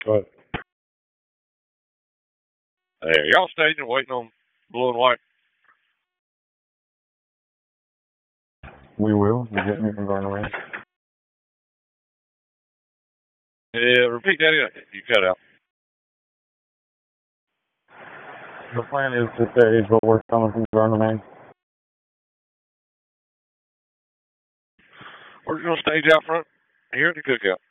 But Hey, y'all staging waiting on blue and white? we will. We're getting it from Garner. Yeah, repeat that again. You cut out. The plan is to stage, but we're coming from Garner. We're just going to stage out front here at the cookout.